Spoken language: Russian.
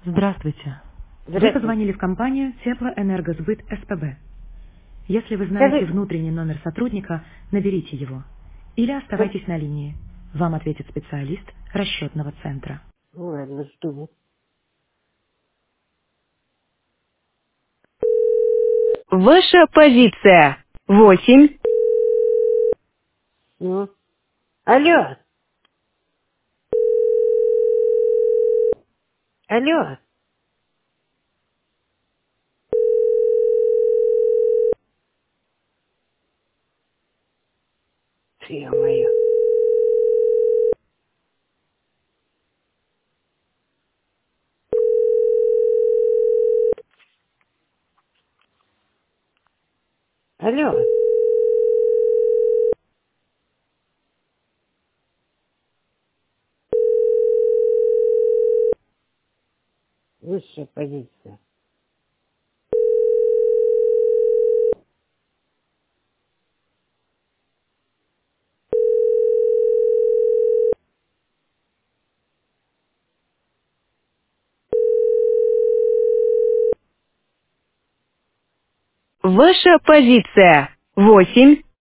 Здравствуйте. Вы Здравствуйте. позвонили в компанию Теплоэнергосбыт СПБ. Если вы знаете Скажи, внутренний номер сотрудника, наберите его. Или оставайтесь на линии. Вам ответит специалист расчетного центра. ладно, жду. Ваша позиция. 8. Ну, алло, алло. Ё-моё. Алло, высшая позиция. Ваша позиция. 8.